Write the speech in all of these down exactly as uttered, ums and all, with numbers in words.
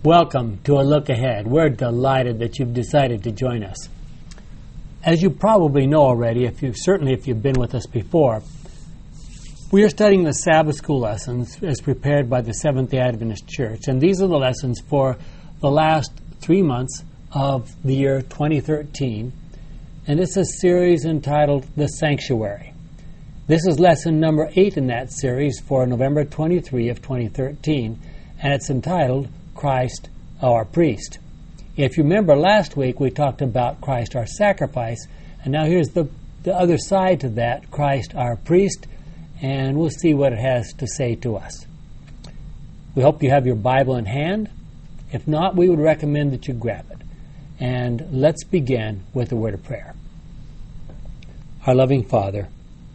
Welcome to A Look Ahead. We're delighted that you've decided to join us. As you probably know already, if you certainly if you've been with us before, we are studying the Sabbath school lessons as prepared by the Seventh-day Adventist Church, and these are the lessons for the last three months of the year twenty thirteen, and it's a series entitled The Sanctuary. This is lesson number eight in that series for November twenty-third of twenty thirteen, and it's entitled Christ our Priest. If you remember last week we talked about Christ our sacrifice, and now here's the, the other side to that, Christ our priest, and we'll see what it has to say to us. We hope you have your Bible in hand. If not, we would recommend that you grab it. And let's begin with a word of prayer. Our loving Father,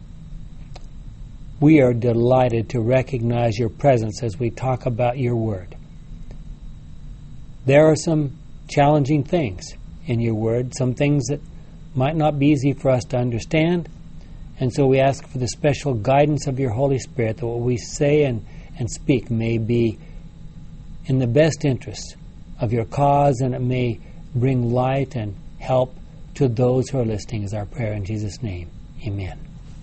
we are delighted to recognize your presence as we talk about your word. There are some challenging things in your word, some things that might not be easy for us to understand, and so we ask for the special guidance of your Holy Spirit that what we say and, and speak may be in the best interest of your cause, and it may bring light and help to those who are listening, is our prayer in Jesus' name. Amen.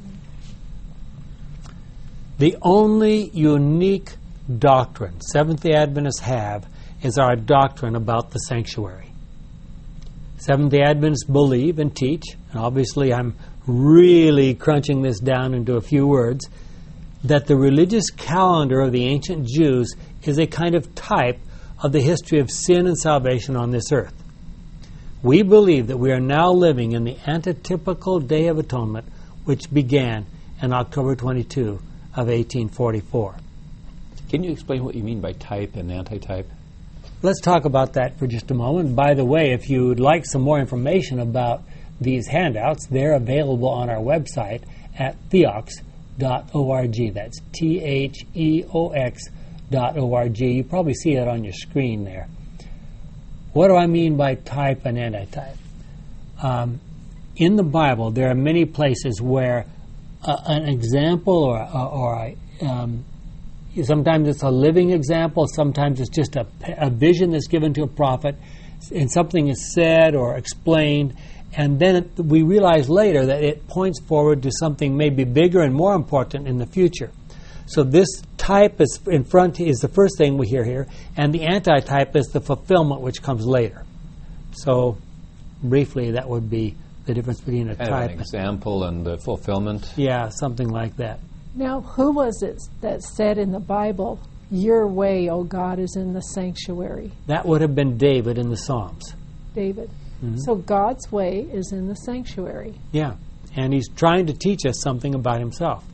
The only unique doctrine Seventh-day Adventists have is our doctrine about the sanctuary. Seventh-day Adventists believe and teach, and obviously I'm really crunching this down into a few words, that the religious calendar of the ancient Jews is a kind of type of the history of sin and salvation on this earth. We believe that we are now living in the antitypical Day of Atonement, which began on October twenty-second of eighteen forty-four. Can you explain what you mean by type and antitype? Let's talk about that for just a moment. By the way, if you would like some more information about these handouts, they're available on our website at theox dot org. That's T H E O X dot O R G. You probably see it on your screen there. What do I mean by type and antitype? Um, in the Bible, there are many places where uh, an example or, or, or a um, sometimes it's a living example, sometimes it's just a, a vision that's given to a prophet, and something is said or explained, and then it, we realize later that it points forward to something maybe bigger and more important in the future. So this type is in front is the first thing we hear here, and the antitype is the fulfillment which comes later. So briefly, that would be the difference between a kind type. Of an example and the fulfillment. Yeah, something like that. Now, who was it that said in the Bible, "Your way, O God, is in the sanctuary"? That would have been David in the Psalms. David. Mm-hmm. So God's way is in the sanctuary. Yeah, and he's trying to teach us something about himself.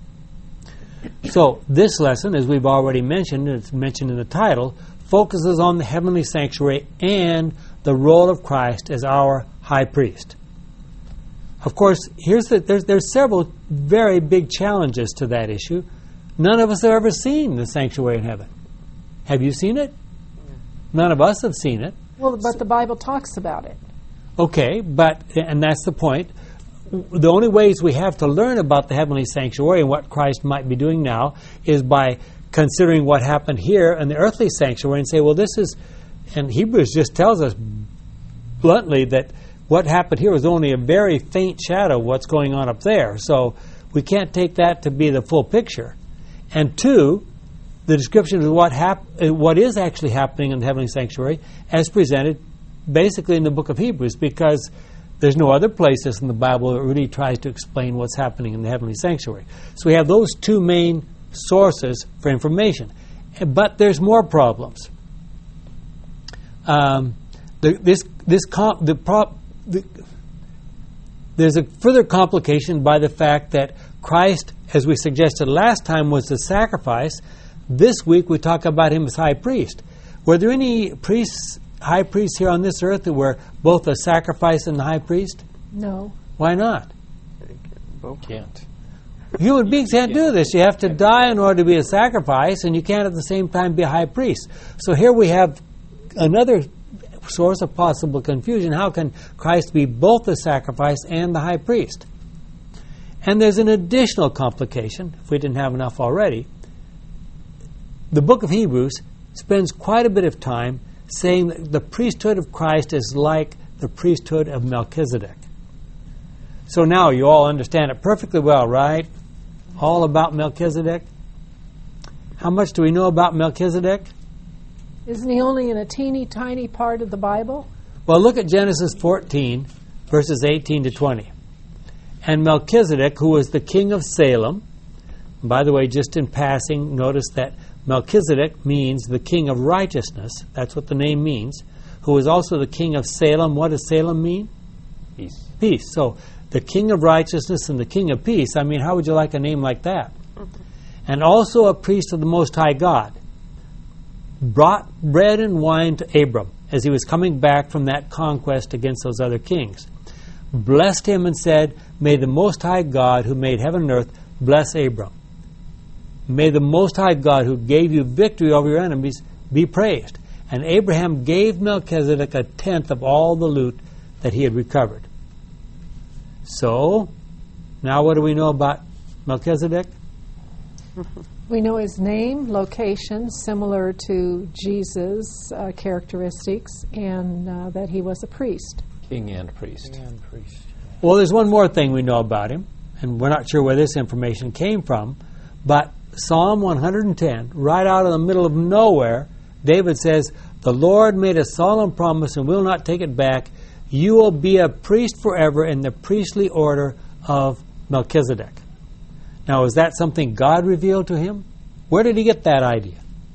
So this lesson, as we've already mentioned, it's mentioned in the title, focuses on the heavenly sanctuary and the role of Christ as our high priest. Of course, here's the, there's, there's several very big challenges to that issue. None of us have ever seen the sanctuary in heaven. Have you seen it? None of us have seen it. Well, but the Bible talks about it. Okay, but, and that's the point. The only ways we have to learn about the heavenly sanctuary and what Christ might be doing now is by considering what happened here in the earthly sanctuary and say, well, this is, and Hebrews just tells us bluntly that what happened here was only a very faint shadow of what's going on up there. So we can't take that to be the full picture. And two, the description of what hap- what is actually happening in the heavenly sanctuary as presented basically in the book of Hebrews, because there's no other places in the Bible that really tries to explain what's happening in the heavenly sanctuary. So we have those two main sources for information. But there's more problems. Um, the, this this com- the pro- The, there's a further complication by the fact that Christ, as we suggested last time, was the sacrifice. This week we talk about him as high priest. Were there any priests, high priests here on this earth that were both a sacrifice and the high priest? No. Why not? Can't. Human beings can't do this. You have to die in order to be a sacrifice, and you can't at the same time be a high priest. So here we have another source of possible confusion. How can Christ be both the sacrifice and the high priest? And there's an additional complication, if we didn't have enough already. The book of Hebrews spends quite a bit of time saying that the priesthood of Christ is like the priesthood of Melchizedek. So now you all understand it perfectly well, right? All about Melchizedek. How much do we know about Melchizedek? Isn't he only in a teeny tiny part of the Bible? Well, look at Genesis fourteen, verses eighteen to twenty. And Melchizedek, who was the king of Salem, and by the way, just in passing, notice that Melchizedek means the king of righteousness. That's what the name means. Who is also the king of Salem. What does Salem mean? Peace. Peace. So the king of righteousness and the king of peace. I mean, how would you like a name like that? Mm-hmm. And also a priest of the Most High God. Brought bread and wine to Abram as he was coming back from that conquest against those other kings. Blessed him and said, "May the Most High God who made heaven and earth bless Abram. May the Most High God who gave you victory over your enemies be praised." And Abraham gave Melchizedek a tenth of all the loot that he had recovered. So, now what do we know about Melchizedek? We know his name, location, similar to Jesus' uh, characteristics, and uh, that he was a priest. King and priest. King and priest. Well, there's one more thing we know about him, and we're not sure where this information came from, but Psalm one hundred ten, right out of the middle of nowhere, David says, "The Lord made a solemn promise and will not take it back. You will be a priest forever in the priestly order of Melchizedek." Now, is that something God revealed to him? Where did he get that idea?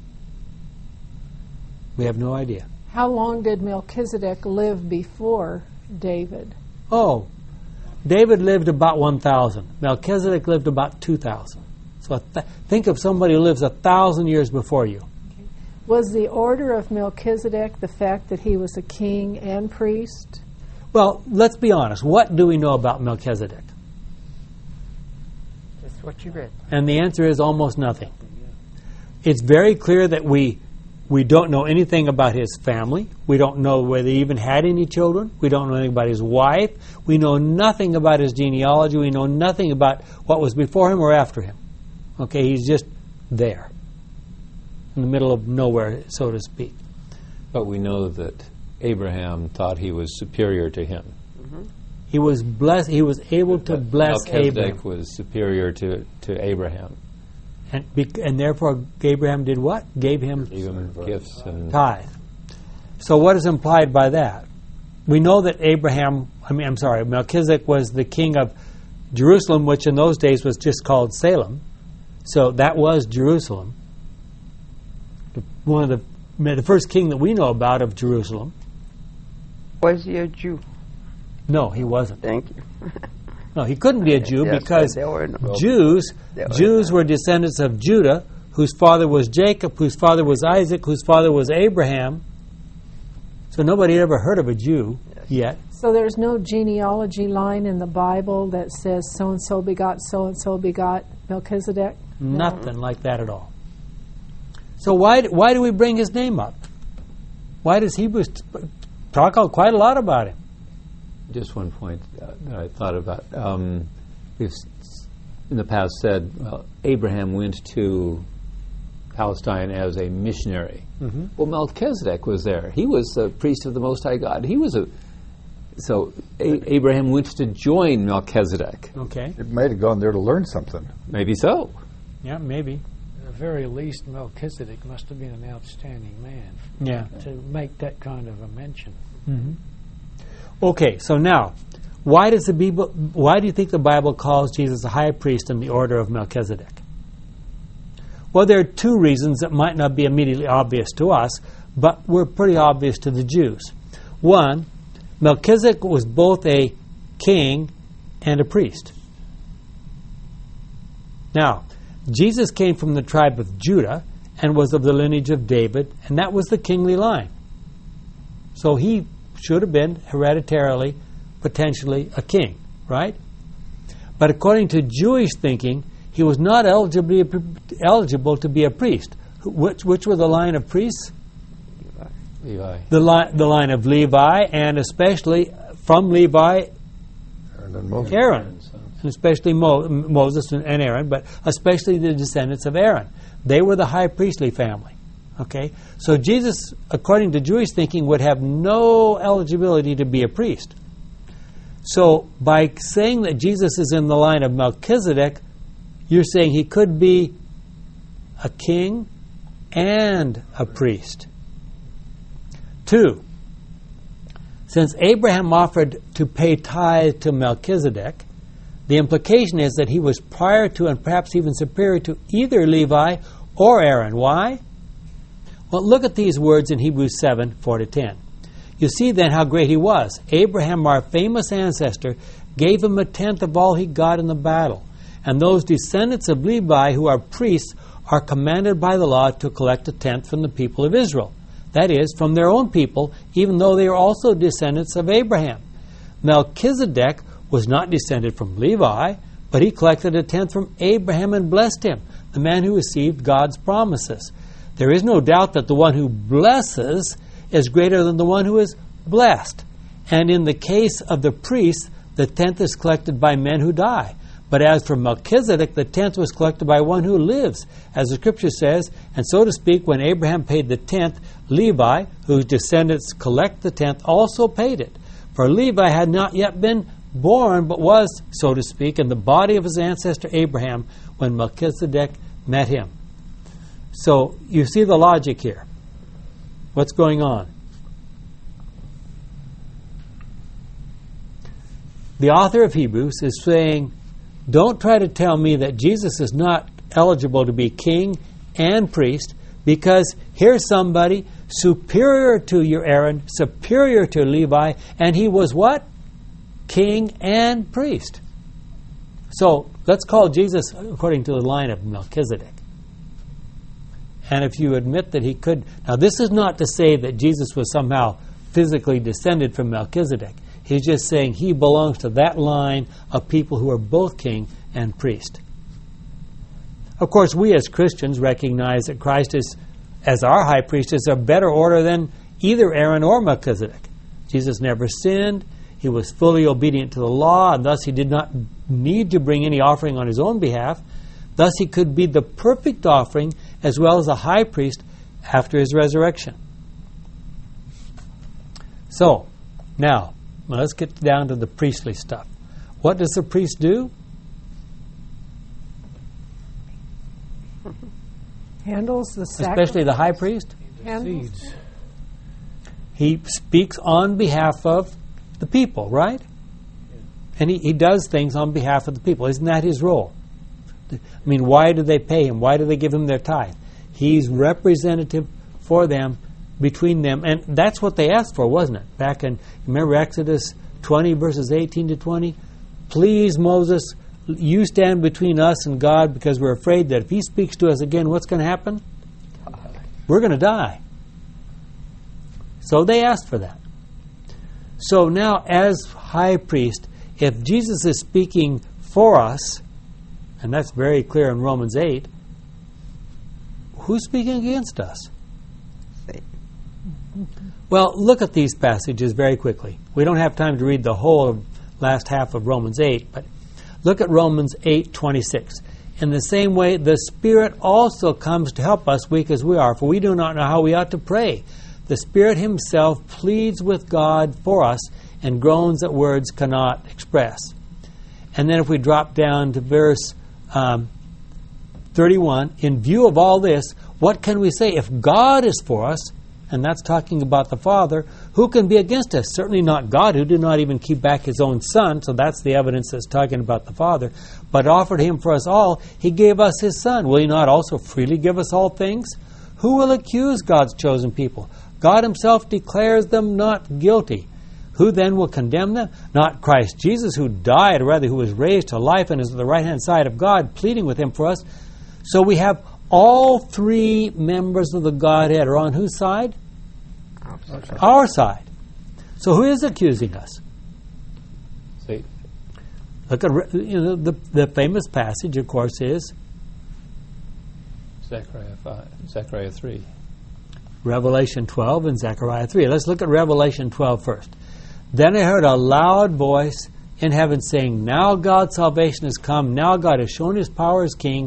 We have no idea. How long did Melchizedek live before David? Oh, David lived about one thousand. Melchizedek lived about two thousand. So th- think of somebody who lives a thousand years before you. Was the order of Melchizedek the fact that he was a king and priest? Well, let's be honest. What do we know about Melchizedek? That's what you read. And the answer is almost nothing. It's very clear that we we don't know anything about his family. We don't know whether he even had any children. We don't know anything about his wife. We know nothing about his genealogy. We know nothing about what was before him or after him. Okay, he's just there, in the middle of nowhere, so to speak. But we know that Abraham thought he was superior to him. Mm-hmm. He was blessed. He was able to That bless Melchizedek Abraham, was superior to, to Abraham. and be, and therefore Abraham did what? Gave him Gave him gifts and tithe. So what is implied by that? We know that Abraham, I mean, I'm sorry, Melchizedek was the king of Jerusalem, which in those days was just called Salem. So that was Jerusalem. One of the the first king that we know about of Jerusalem. Was he a Jew? No, he wasn't. Thank you. No, he couldn't be a Jew Yes, because there were no- Jews There were Jews no- were descendants of Judah, whose father was Jacob, whose father was Isaac, whose father was Abraham. So nobody had ever heard of a Jew yet. So there's no genealogy line in the Bible that says so-and-so begot so-and-so begot Melchizedek? Nothing like that at all. So why why do we bring his name up? Why does Hebrews talk out quite a lot about him? just one point uh, that I thought about. Um, we've s- in the past said, well, Abraham went to Palestine as a missionary. Mm-hmm. Well, Melchizedek was there. He was a priest of the Most High God. He was a so a- Abraham went to join Melchizedek. Okay. It might have gone there to learn something. Maybe so. Yeah, maybe. At the very least, Melchizedek must have been an outstanding man Yeah. to make that kind of a mention. Mm-hmm. Okay, so now, why does the Bible? Why do you think the Bible calls Jesus a high priest in the order of Melchizedek? Well, there are two reasons that might not be immediately obvious to us, but were pretty obvious to the Jews. One, Melchizedek was both a king and a priest. Now, Jesus came from the tribe of Judah and was of the lineage of David, and that was the kingly line. So he should have been hereditarily, potentially a king, right? But according to Jewish thinking, he was not eligible eligible to be a priest. Which, which were the line of priests? Levi. The line, the line of Levi, and especially from Levi, And then Moses. Aaron, and especially Mo- Moses and Aaron, but especially the descendants of Aaron. They were the high priestly family. Okay? So Jesus, according to Jewish thinking, would have no eligibility to be a priest. So by saying that Jesus is in the line of Melchizedek, you're saying he could be a king and a priest. Two, since Abraham offered to pay tithe to Melchizedek, the implication is that he was prior to and perhaps even superior to either Levi or Aaron. Why? Well, look at these words in Hebrews seven, four to ten. You see then how great he was. Abraham, our famous ancestor, gave him a tenth of all he got in the battle. And those descendants of Levi who are priests are commanded by the law to collect a tenth from the people of Israel. That is, from their own people, even though they are also descendants of Abraham. Melchizedek was not descended from Levi, but he collected a tenth from Abraham and blessed him, the man who received God's promises. There is no doubt that the one who blesses is greater than the one who is blessed. And in the case of the priests, the tenth is collected by men who die. But as for Melchizedek, the tenth was collected by one who lives, as the Scripture says, and so to speak, when Abraham paid the tenth, Levi, whose descendants collect the tenth, also paid it. For Levi had not yet been born, but was, so to speak, in the body of his ancestor Abraham when Melchizedek met him. So you see the logic here. What's going on? The author of Hebrews is saying, don't try to tell me that Jesus is not eligible to be king and priest, because here's somebody superior to your Aaron, superior to Levi, and he was what? King and priest. So let's call Jesus according to the line of Melchizedek. And if you admit that he could... Now, this is not to say that Jesus was somehow physically descended from Melchizedek. He's just saying he belongs to that line of people who are both king and priest. Of course, we as Christians recognize that Christ is, as our high priest, is a better order than either Aaron or Melchizedek. Jesus never sinned. He was fully obedient to the law, and thus he did not need to bring any offering on his own behalf. Thus he could be the perfect offering as well as a high priest after his resurrection. So, now, let's get down to the priestly stuff. What does the priest do? Handles the sacrifice. Especially the high priest? Handles. He speaks on behalf of the people, right? And he, he does things on behalf of the people. Isn't that his role? I mean, why do they pay him? Why do they give him their tithe? He's representative for them, between them. And that's what they asked for, wasn't it? Back in, remember Exodus twenty, verses eighteen to twenty? Please, Moses, you stand between us and God, because we're afraid that if he speaks to us again, what's going to happen? We're going to die. So they asked for that. So now, as high priest, if Jesus is speaking for us, and that's very clear in Romans eight, who's speaking against us? Well, look at these passages very quickly. We don't have time to read the whole of last half of Romans eight, but look at Romans eight twenty-six. In the same way, the Spirit also comes to help us, weak as we are, for we do not know how we ought to pray. The Spirit himself pleads with God for us and groans that words cannot express. And then if we drop down to verse um, thirty-one, in view of all this, what can we say? If God is for us, and that's talking about the Father, who can be against us? Certainly not God, who did not even keep back his own Son, so that's the evidence that's talking about the Father, but offered him for us all. He gave us his Son. Will he not also freely give us all things? Who will accuse God's chosen people? God himself declares them not guilty. Who then will condemn them? Not Christ Jesus, who died, or rather who was raised to life and is at the right-hand side of God, pleading with him for us. So we have all three members of the Godhead are on whose side? Our side. Our side. So who is accusing us? Satan. Look at you know, the the famous passage, of course, is Zechariah five, Zechariah three. Revelation twelve and Zechariah three. Let's look at Revelation twelve first. Then I heard a loud voice in heaven saying, "Now God's salvation has come. Now God has shown his power as king.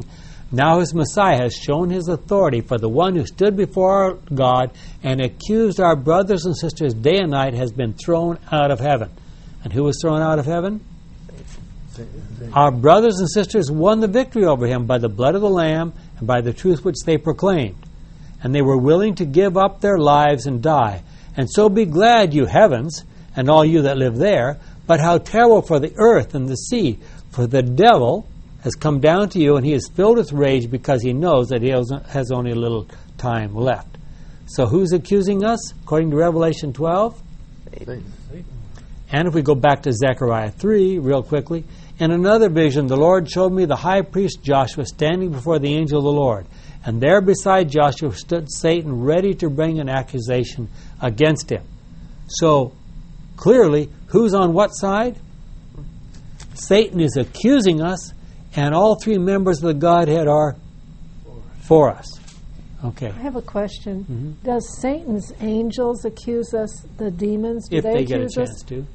Now his Messiah has shown his authority, for the one who stood before God and accused our brothers and sisters day and night has been thrown out of heaven. And who was thrown out of heaven? Our brothers and sisters won the victory over him by the blood of the Lamb and by the truth which they proclaimed. And they were willing to give up their lives and die. And so be glad, you heavens, and all you that live there. But how terrible for the earth and the sea, for the devil has come down to you, and he is filled with rage because he knows that he has only a little time left. So who's accusing us, according to Revelation twelve? Satan. And if we go back to Zechariah three, real quickly, in another vision the Lord showed me the high priest Joshua standing before the angel of the Lord. And there beside Joshua stood Satan, ready to bring an accusation against him. So, clearly, who's on what side? Satan is accusing us, and all three members of the Godhead are for us. Okay. I have a question. Mm-hmm. Does Satan's angels accuse us, the demons? Do If they, they get a accuse chance us? to.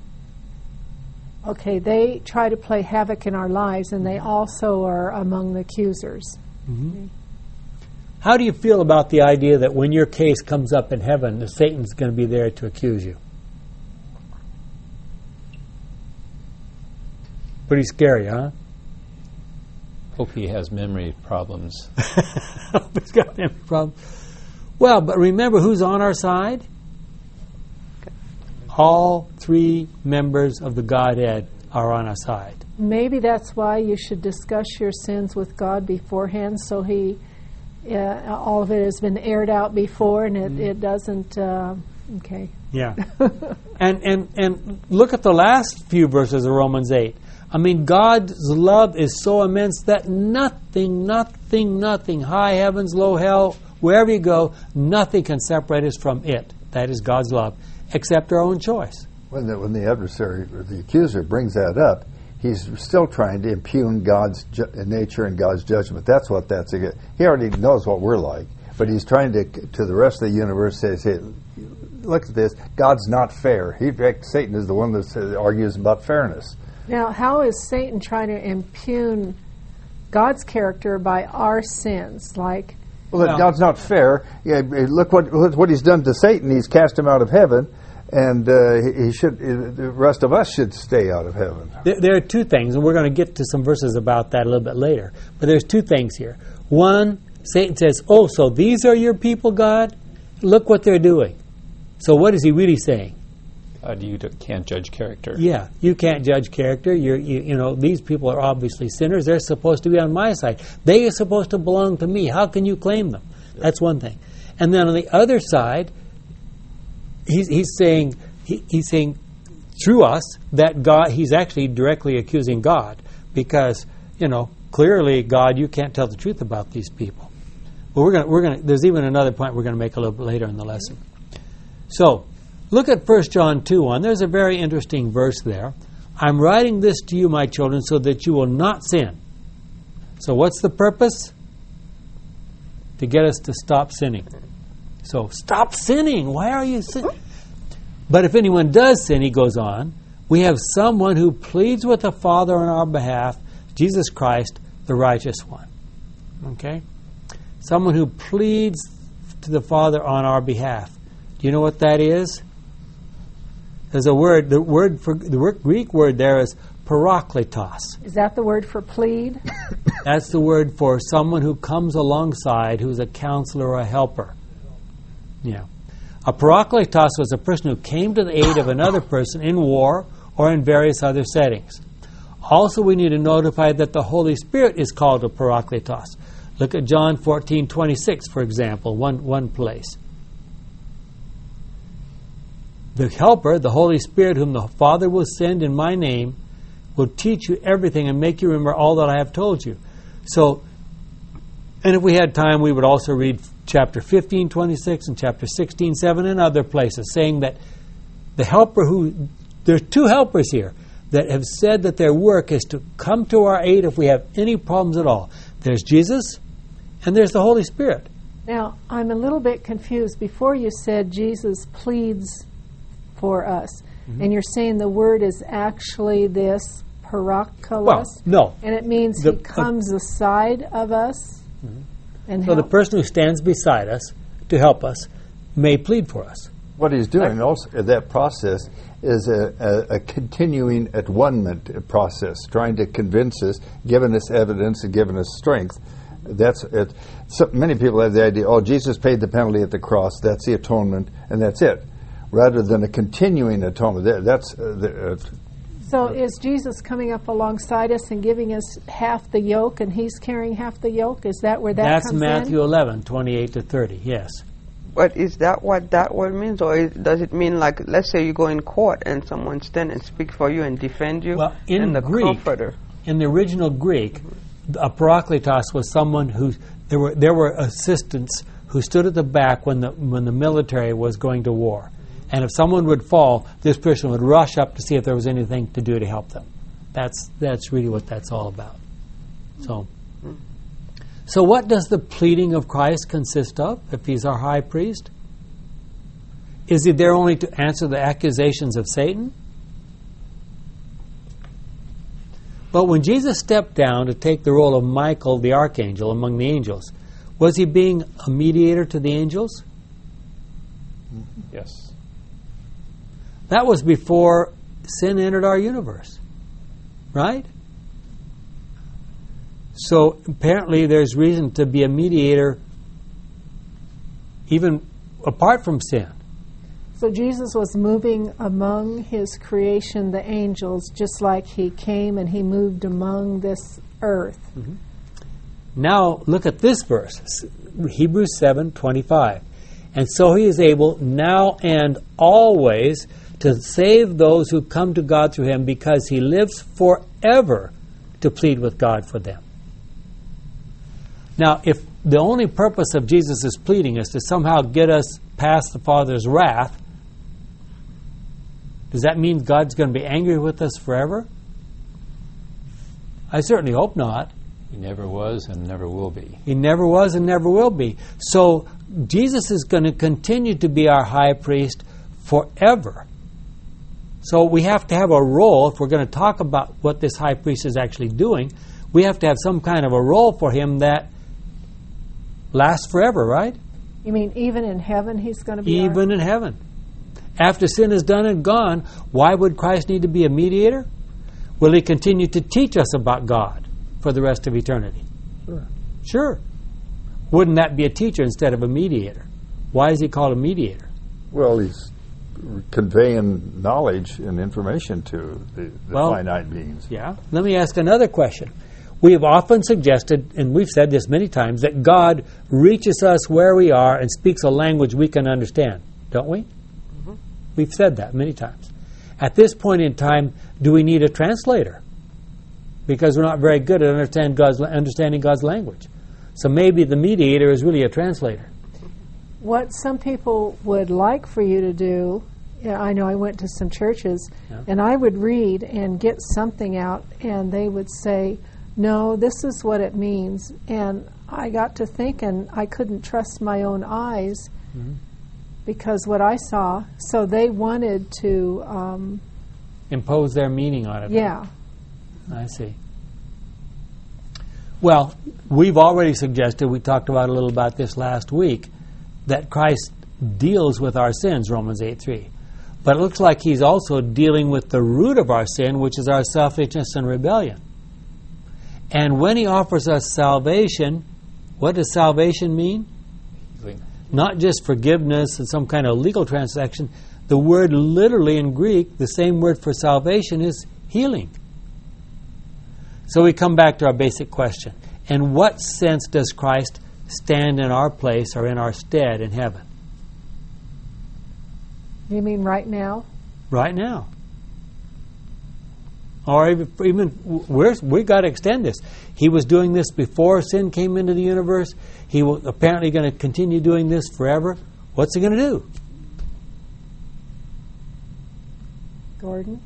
Okay, they try to play havoc in our lives, and they also are among the accusers. Mm-hmm. How do you feel about the idea that when your case comes up in heaven, that Satan's going to be there to accuse you? Pretty scary, huh? Hope he has memory problems. He's got memory problems. Well, but remember who's on our side? All three members of the Godhead are on our side. Maybe that's why you should discuss your sins with God beforehand, so he, uh, all of it has been aired out before, and it, it doesn't. Uh, okay. Yeah. and and and look at the last few verses of Romans eight. I mean, God's love is so immense that nothing, nothing, nothing, high heavens, low hell, wherever you go, nothing can separate us from it. That is God's love, except our own choice. When the, when the adversary or the accuser brings that up, he's still trying to impugn God's ju- nature and God's judgment. That's what that's against. He already knows what we're like, but he's trying to, to the rest of the universe, say, say look at this, God's not fair. He, Satan is the one that says, argues about fairness. Now, how is Satan trying to impugn God's character by our sins? Like, well, well God's not fair. Yeah, look what what he's done to Satan. He's cast him out of heaven, and uh, he should. The rest of us should stay out of heaven. There, there are two things, and we're going to get to some verses about that a little bit later. But there's two things here. One, Satan says, "Oh, so these are your people, God? Look what they're doing." So what is he really saying? Uh, you d- can't judge character. Yeah, you can't judge character. You're, you, you know, these people are obviously sinners. They're supposed to be on my side. They are supposed to belong to me. How can you claim them? Yeah. That's one thing. And then on the other side, he's, he's saying he, he's saying through us that God. He's actually directly accusing God because you know clearly God, you can't tell the truth about these people. But we're gonna we're gonna. There's even another point we're going to make a little bit later in the lesson. So. Look at First John two one. There's a very interesting verse there. I'm writing this to you, my children, so that you will not sin. So what's the purpose? To get us to stop sinning. So stop sinning. Why are you sinning? But if anyone does sin, he goes on, we have someone who pleads with the Father on our behalf, Jesus Christ, the righteous one. Okay? Someone who pleads to the Father on our behalf. Do you know what that is? There's a word, the word for the word, Greek word there is parakletos. Is that the word for plead? That's the word for someone who comes alongside, who's a counselor or a helper. Yeah. A parakletos was a person who came to the aid of another person in war or in various other settings. Also, we need to notify that the Holy Spirit is called a parakletos. Look at John fourteen twenty-six, for example, one, one place. The Helper, the Holy Spirit, whom the Father will send in my name, will teach you everything and make you remember all that I have told you. So, and if we had time, we would also read chapter fifteen twenty-six and chapter sixteen seven and other places, saying that the Helper who, there's two helpers here that have said that their work is to come to our aid if we have any problems at all. There's Jesus and there's the Holy Spirit. Now, I'm a little bit confused. Before you said Jesus pleads for us, mm-hmm. and you're saying the word is actually this parakletos? Well, no. And it means The- he comes aside of us and So the help. person who stands beside us to help us may plead for us. What he's doing also, that process is a, a, a continuing at one-ment process, trying to convince us, giving us evidence and giving us strength. That's it. So many people have the idea, oh, Jesus paid the penalty at the cross, that's the atonement, and that's it. Rather than a continuing atonement. That, that's uh, the, uh, So is Jesus coming up alongside us and giving us half the yoke, and he's carrying half the yoke? Is that where that That's comes Matthew in? eleven, twenty-eight to thirty, yes. But is that what that word means, or is, does it mean like, let's say you go in court and someone stand and speak for you and defend you, Well, in and the Greek, comforter? in the original Greek, a parakletos was someone who, there were there were assistants who stood at the back when the when the military was going to war. And if someone would fall, this person would rush up to see if there was anything to do to help them. That's that's really what that's all about. So, so what does the pleading of Christ consist of if he's our high priest? Is he there only to answer the accusations of Satan? But when Jesus stepped down to take the role of Michael the archangel among the angels, was he being a mediator to the angels? Yes. That was before sin entered our universe, right? So apparently there's reason to be a mediator even apart from sin. So Jesus was moving among his creation, the angels, just like he came and he moved among this earth. Now look at this verse, Hebrews seven twenty-five. And so he is able now and always to save those who come to God through him, because he lives forever to plead with God for them. Now, if the only purpose of Jesus' pleading is to somehow get us past the Father's wrath, does that mean God's going to be angry with us forever? I certainly hope not. He never was and never will be. He never was and never will be. So Jesus is going to continue to be our high priest forever. So we have to have a role. If we're going to talk about what this high priest is actually doing, we have to have some kind of a role for him that lasts forever, right? You mean even in heaven he's going to be Even in heaven. After sin is done and gone, why would Christ need to be a mediator? Will he continue to teach us about God for the rest of eternity? Sure. Sure. Wouldn't that be a teacher instead of a mediator? Why is he called a mediator? well, he's conveying knowledge and information to the, the Well, finite beings. Yeah. Let me ask another question. We have often suggested, and we've said this many times, that God reaches us where we are and speaks a language we can understand, don't we? Mm-hmm. We've said that many times. At this point in time, do we need a translator? Because we're not very good at understand God's, understanding God's language. So maybe the mediator is really a translator. What some people would like for you to do, yeah, I know I went to some churches, Yeah. and I would read and get something out, and they would say, no, this is what it means. And I got to thinking I couldn't trust my own eyes Mm-hmm. because what I saw. So they wanted to, um, Impose their meaning on it. yeah. I see. Well, we've already suggested, we talked about a little about this last week, that Christ deals with our sins, Romans eight three. But it looks like he's also dealing with the root of our sin, which is our selfishness and rebellion. And when he offers us salvation, what does salvation mean? Not just forgiveness and some kind of legal transaction. The word literally in Greek, the same word for salvation, is healing. So we come back to our basic question. In what sense does Christ stand in our place or in our stead in heaven? You mean right now? Right now. Or even, even we're, we've got to extend this. He was doing this before sin came into the universe. He was apparently going to continue doing this forever. What's he going to do? Gordon?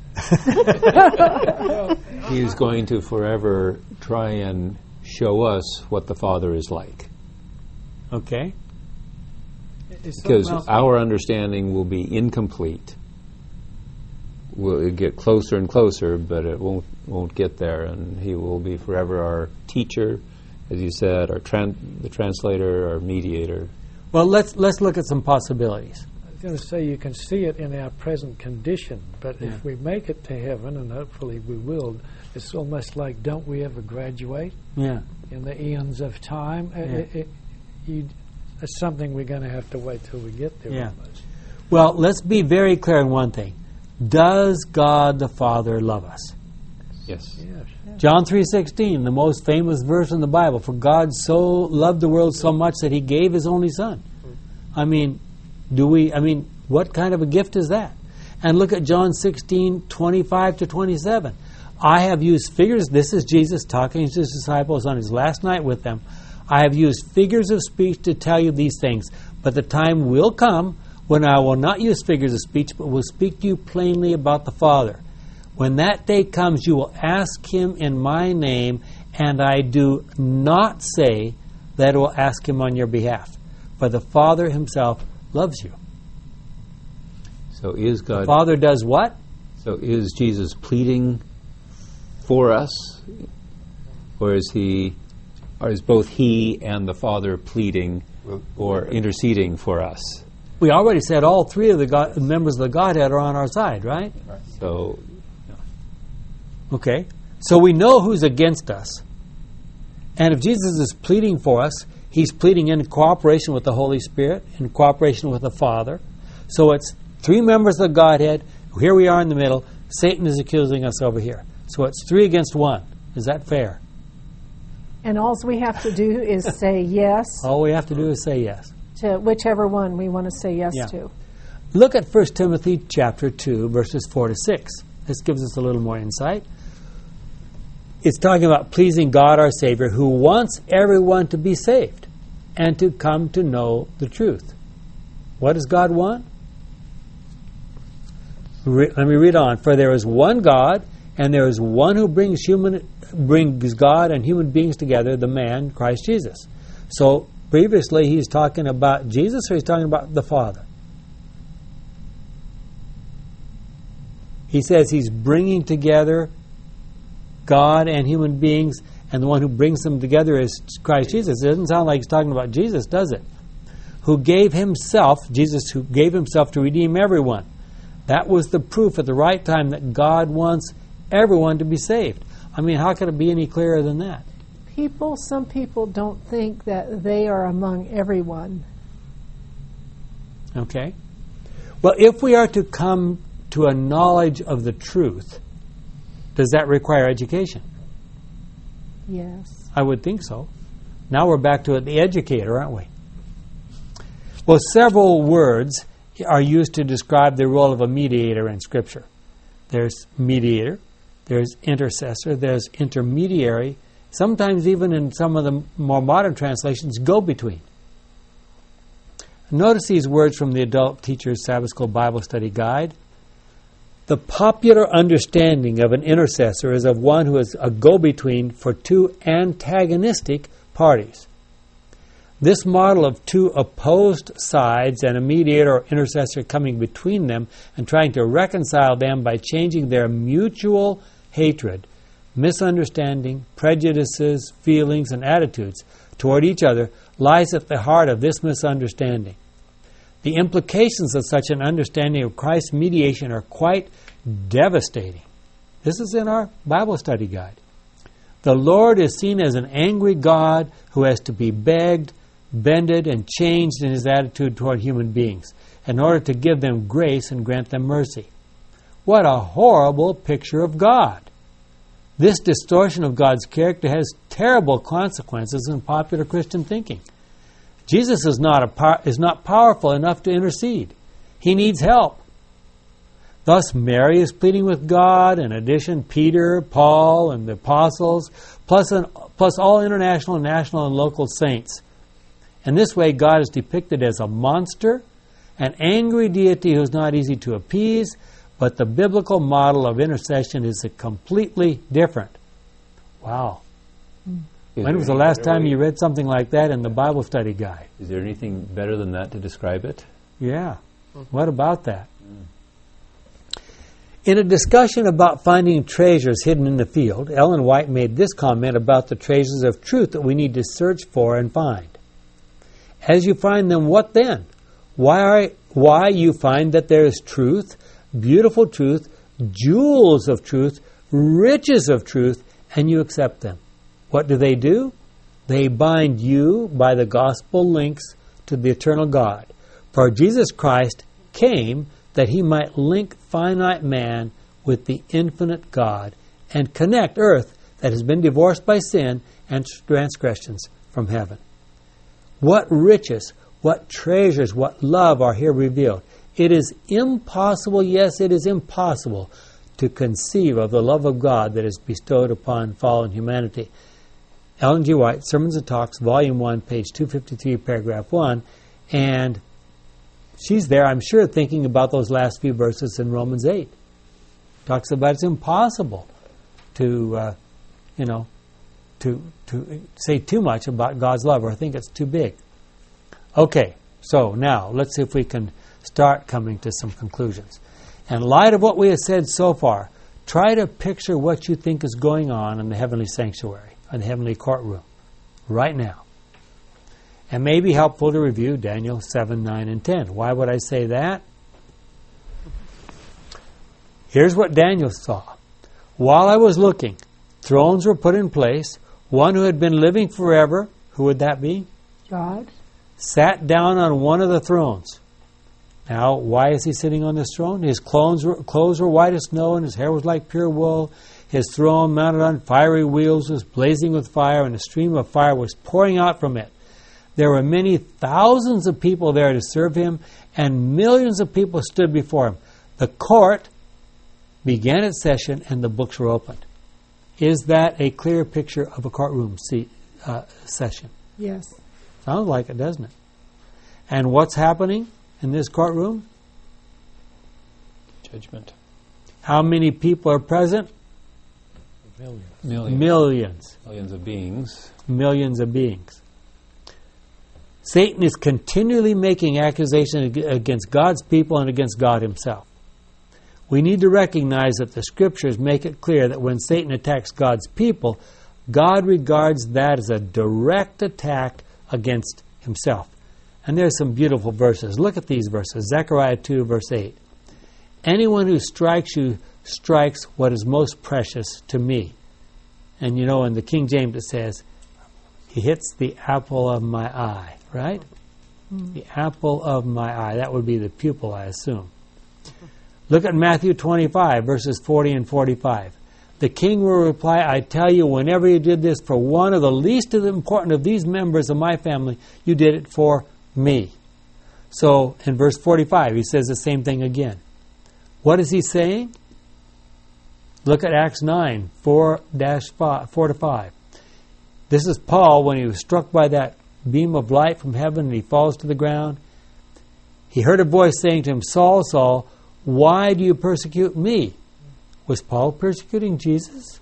He is going to forever try and show us what the Father is like. Okay. Is Because something else- our understanding will be incomplete will get closer and closer, but it won't won't get there, and He will be forever our teacher, as you said, our tran- the translator, our mediator. Well, let's let's look at some possibilities. I was going to say you can see it in our present condition, but Yeah. if we make it to heaven, and hopefully we will, it's almost like, don't we ever graduate Yeah. in the eons of time? Uh, Yeah. It, it, you, it's something we're going to have to wait till we get there. Yeah. almost. Well, let's be very clear on one thing. Does God the Father love us? Yes. Yes. John three sixteen, the most famous verse in the Bible. For God so loved the world so much that He gave His only Son. I mean, do we, I mean, what kind of a gift is that? And look at John sixteen, twenty-five to twenty-seven. I have used figures, this is Jesus talking to His disciples on His last night with them. I have used figures of speech to tell you these things, but the time will come when I will not use figures of speech, but will speak to you plainly about the Father. When that day comes, you will ask Him in my name, and I do not say that I will ask Him on your behalf. For the Father Himself loves you. So is God? The Father does what? So is Jesus pleading for us, or is He, or is both He and the Father pleading or interceding for us? We already said all three of the God, members of the Godhead are on our side, right? So Okay. So we know who's against us. And if Jesus is pleading for us, He's pleading in cooperation with the Holy Spirit, in cooperation with the Father. So it's three members of the Godhead. Here we are in the middle. Satan is accusing us over here. So it's three against one. Is that fair? And all we have to do is say yes All we have to do is say yes. to whichever one we want to say yes Yeah. to. Look at First Timothy chapter two, verses four to six. This gives us a little more insight. It's talking about pleasing God our Savior, who wants everyone to be saved and to come to know the truth. What does God want? Re- let me read on. For there is one God, and there is one who brings human brings God and human beings together, the man, Christ Jesus. So previously he's talking about Jesus, or he's talking about the Father? He says he's bringing together God and human beings, and the one who brings them together is Christ Jesus. It doesn't sound like he's talking about Jesus, does it? Who gave Himself, Jesus who gave Himself to redeem everyone. That was the proof at the right time that God wants everyone to be saved. I mean, how could it be any clearer than that? People, some people don't think that they are among everyone. Okay? Well, if we are to come to a knowledge of the truth, does that require education? Yes. I would think so. Now we're back to the educator, aren't we? Well, several words are used to describe the role of a mediator in Scripture. There's mediator, there's intercessor, there's intermediary, sometimes even in some of the more modern translations, go-between. Notice these words from the Adult Teacher's Sabbath School Bible Study Guide. The popular understanding of an intercessor is of one who is a go-between for two antagonistic parties. This model of two opposed sides and a mediator or intercessor coming between them and trying to reconcile them by changing their mutual hatred, misunderstanding, prejudices, feelings, and attitudes toward each other lies at the heart of this misunderstanding. The implications of such an understanding of Christ's mediation are quite devastating. This is in our Bible study guide. The Lord is seen as an angry God who has to be begged, bended, and changed in His attitude toward human beings in order to give them grace and grant them mercy. What a horrible picture of God. This distortion of God's character has terrible consequences in popular Christian thinking. Jesus is not, a pow- is not powerful enough to intercede. He needs help. Thus, Mary is pleading with God. In addition, Peter, Paul, and the apostles, plus, an, plus all international, national, and local saints. In this way, God is depicted as a monster, an angry deity who is not easy to appease, but the biblical model of intercession is a completely different. Wow. Is When there was the any last better time way- you read something like that in the Bible study guide? Is there anything better than that to describe it? Yeah. What about that? In a discussion about finding treasures hidden in the field, Ellen White made this comment about the treasures of truth that we need to search for and find. As you find them, what then? Why, are, why you find that there is truth, beautiful truth, jewels of truth, riches of truth, and you accept them. What do they do? They bind you by the gospel links to the eternal God. For Jesus Christ came that he might link finite man with the infinite God and connect earth that has been divorced by sin and transgressions from heaven. What riches, what treasures, what love are here revealed. It is impossible, yes, it is impossible to conceive of the love of God that is bestowed upon fallen humanity. Ellen G. White, Sermons and Talks, Volume one, page two fifty-three, paragraph one, and she's there, I'm sure, thinking about those last few verses in Romans eight. Talks about it's impossible to, uh, you know, to to say too much about God's love, or I think it's too big. Okay, so now let's see if we can start coming to some conclusions. In light of what we have said so far, try to picture what you think is going on in the heavenly sanctuary, in the heavenly courtroom, right now. And may be helpful to review Daniel seven, nine, and ten. Why would I say that? Here's what Daniel saw. While I was looking, thrones were put in place. One who had been living forever, who would that be? God. Sat down on one of the thrones. Now, why is he sitting on this throne? His clothes were, clothes were white as snow, and his hair was like pure wool. His throne, mounted on fiery wheels, was blazing with fire, and a stream of fire was pouring out from it. There were many thousands of people there to serve him, and millions of people stood before him. The court began its session, and the books were opened. Is that a clear picture of a courtroom seat, uh, session? Yes. Sounds like it, doesn't it? And what's happening in this courtroom? Judgment. How many people are present? Millions. Millions. Millions. Millions of beings. Millions of beings. Satan is continually making accusations against God's people and against God himself. We need to recognize that the Scriptures make it clear that when Satan attacks God's people, God regards that as a direct attack against himself. And there's some beautiful verses. Look at these verses. Zechariah two, verse eight. Anyone who strikes you strikes what is most precious to me. And you know, in the King James it says, he hits the apple of my eye, right? Mm. The apple of my eye. That would be the pupil, I assume. Look at Matthew twenty-five, verses forty and forty-five. The king will reply, I tell you, whenever you did this for one of the least important of these members of my family, you did it for me. So, in verse forty-five, he says the same thing again. What is he saying? Look at Acts nine, four to five. This is Paul when he was struck by that beam of light from heaven and he falls to the ground. He heard a voice saying to him, Saul, Saul, why do you persecute me? Was Paul persecuting Jesus?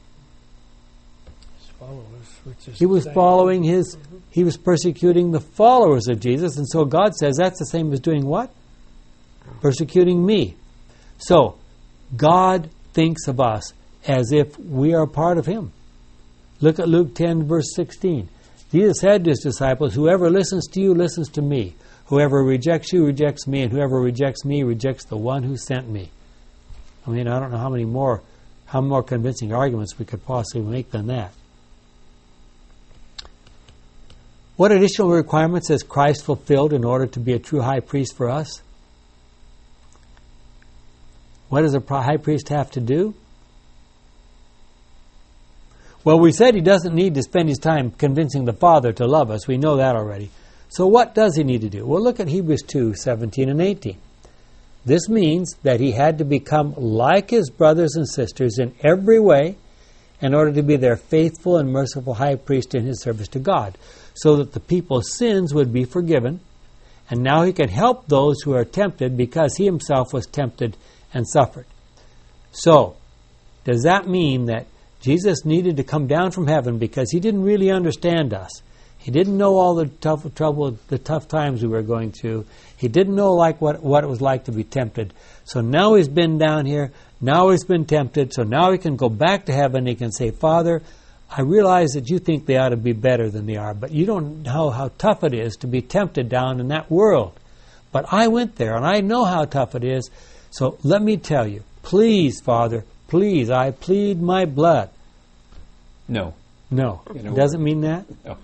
His followers, which is he was following his, he was persecuting the followers of Jesus, and so God says that's the same as doing what? Persecuting me. So, God thinks of us as if we are part of him. Look at Luke ten, verse sixteen. Jesus said to his disciples, whoever listens to you listens to me. Whoever rejects you rejects me, and whoever rejects me rejects the one who sent me. I mean, I don't know how many more, how more convincing arguments we could possibly make than that. What additional requirements has Christ fulfilled in order to be a true high priest for us? What does a high priest have to do? Well, we said he doesn't need to spend his time convincing the Father to love us. We know that already. So what does he need to do? Well, look at Hebrews two, seventeen and eighteen. This means that he had to become like his brothers and sisters in every way in order to be their faithful and merciful high priest in his service to God, so that the people's sins would be forgiven, and now he can help those who are tempted because he himself was tempted and suffered. So, does that mean that Jesus needed to come down from heaven because he didn't really understand us? He didn't know all the tough trouble, the tough times we were going through. He didn't know like what, what it was like to be tempted. So now he's been down here. Now he's been tempted. So now he can go back to heaven. He can say, Father, I realize that you think they ought to be better than they are, but you don't know how tough it is to be tempted down in that world. But I went there, and I know how tough it is. So let me tell you, please, Father, please, I plead my blood. No. No. In a It doesn't mean that? No.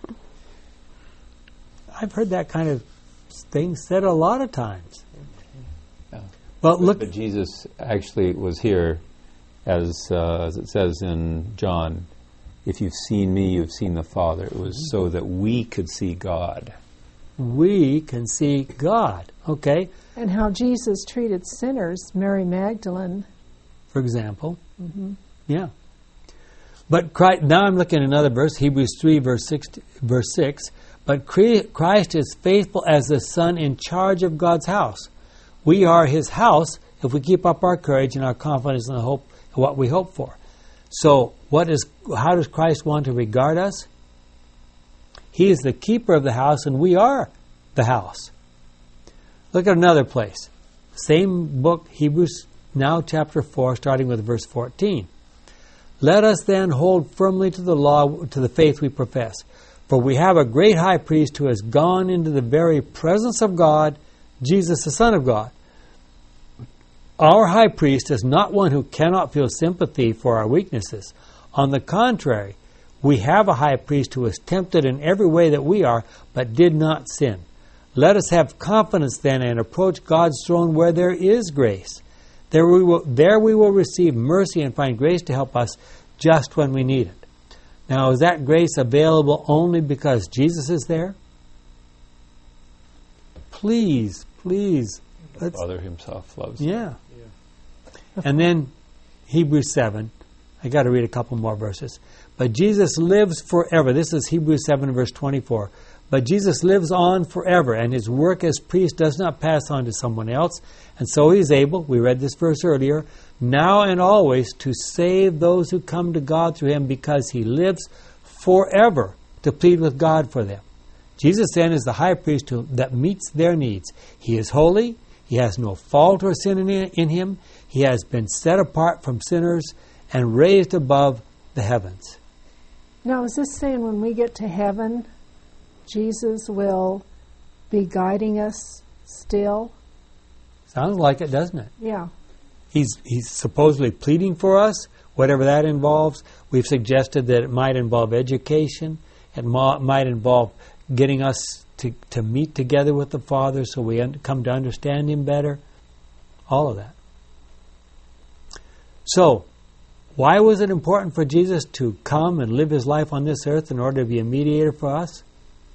I've heard that kind of thing said a lot of times. Yeah. Well, But, look, but Jesus actually was here, as uh, as it says in John, if you've seen me, you've seen the Father. It was so that we could see God. we can see God. Okay? And how Jesus treated sinners, Mary Magdalene. For example. Yeah. But Christ, now I'm looking at another verse, Hebrews three, verse six. Verse six. But Christ is faithful as the Son in charge of God's house. We are His house if we keep up our courage and our confidence in the hope, what we hope for. So, what is? How does Christ want to regard us? He is the keeper of the house, and we are the house. Look at another place. Same book, Hebrews, now chapter four, starting with verse fourteen. Let us then hold firmly to the law, to the faith we profess. For we have a great high priest who has gone into the very presence of God, Jesus the Son of God. Our high priest is not one who cannot feel sympathy for our weaknesses. On the contrary, we have a high priest who is tempted in every way that we are, but did not sin. Let us have confidence then and approach God's throne where there is grace. There we will, there we will receive mercy and find grace to help us just when we need it. Now, is that grace available only because Jesus is there? Please, please. The Let's, Father Himself loves. yeah. And then Hebrews seven. I got to read a couple more verses. But Jesus lives forever. This is Hebrews seven, verse twenty-four. But Jesus lives on forever, and His work as priest does not pass on to someone else. And so He is able, we read this verse earlier, now and always to save those who come to God through Him, because He lives forever to plead with God for them. Jesus then is the high priest who, that meets their needs. He is holy. He has no fault or sin in, in Him. He has been set apart from sinners and raised above the heavens. Now, is this saying when we get to heaven, Jesus will be guiding us still? Sounds like it, doesn't it? Yeah. He's he's supposedly pleading for us, whatever that involves. We've suggested that it might involve education. It ma- might involve getting us to, to meet together with the Father so we un- come to understand Him better. All of that. So, why was it important for Jesus to come and live His life on this earth in order to be a mediator for us?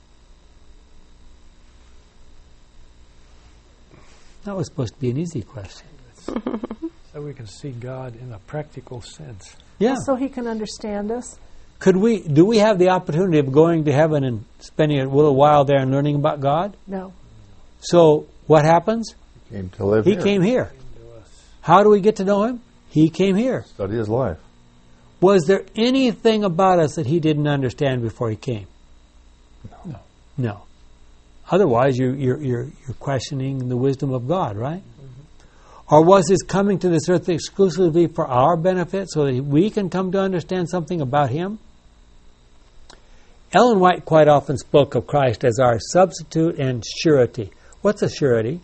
That was supposed to be an easy question. So we can see God in a practical sense. Yeah. So He can understand us. Could we? Do we have the opportunity of going to heaven and spending a little while there and learning about God? No. So what happens? Came to live He here. came here. How do we get to know Him? He came here. Study His life. Was there anything about us that He didn't understand before He came? No. No. Otherwise, you're, you're, you're, you're questioning the wisdom of God, right? Mm-hmm. Or was His coming to this earth exclusively for our benefit so that we can come to understand something about Him? Ellen White quite often spoke of Christ as our substitute and surety. What's a surety?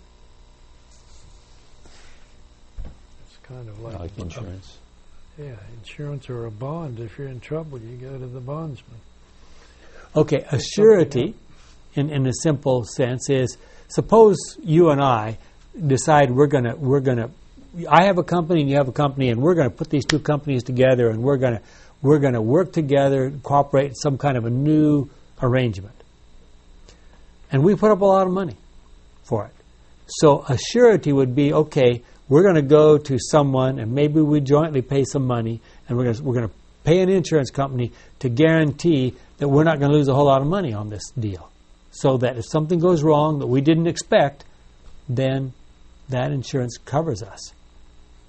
It's kind of like, Like insurance. yeah, insurance or a bond. If you're in trouble, you go to the bondsman. Okay, a surety, in, in a simple sense, is suppose you and I decide we're gonna we're gonna. I have a company and you have a company, and we're gonna put these two companies together, and we're gonna we're gonna work together, cooperate in some kind of a new arrangement. And we put up a lot of money for it. So a surety would be, okay, we're going to go to someone, and maybe we jointly pay some money, and we're going to, we're going to pay an insurance company to guarantee that we're not going to lose a whole lot of money on this deal. So that if something goes wrong that we didn't expect, then that insurance covers us.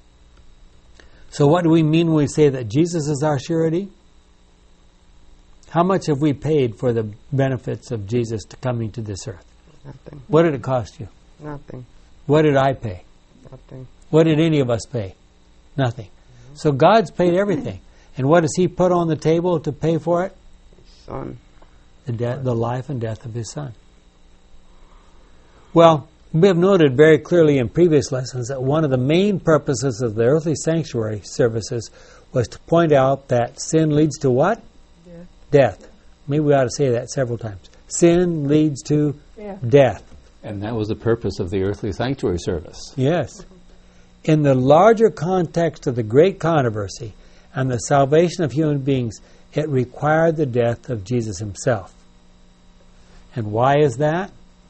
So what do we mean when we say that Jesus is our surety? How much have we paid for the benefits of Jesus to coming to this earth? Nothing. What did it cost you? Nothing. What did I pay? Nothing. What did any of us pay? Nothing. So God's paid everything. And what does He put on the table to pay for it? Son. The, de- the life and death of His Son. Well, we have noted very clearly in previous lessons that one of the main purposes of the earthly sanctuary services was to point out that sin leads to what? Death. Death. Maybe we ought to say that several times. Sin leads to Yeah. death. And that was the purpose of the earthly sanctuary service. Yes. In the larger context of the great controversy and the salvation of human beings, it required the death of Jesus Himself. And why is that?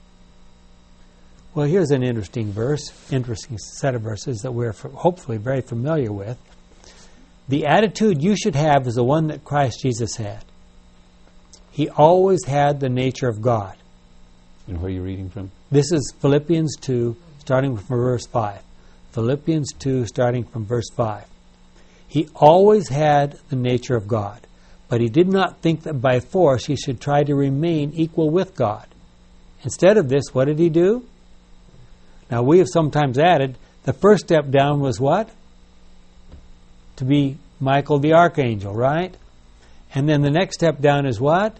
Well, here's an interesting verse, interesting set of verses that we're f- hopefully very familiar with. The attitude you should have is the one that Christ Jesus had. He always had the nature of God. And where are you reading from? This is Philippians two, starting from verse five. Philippians two, starting from verse five. He always had the nature of God, but he did not think that by force he should try to remain equal with God. Instead of this, what did he do? Now, we have sometimes added, the first step down was what? To be Michael the Archangel, right? And then the next step down is what?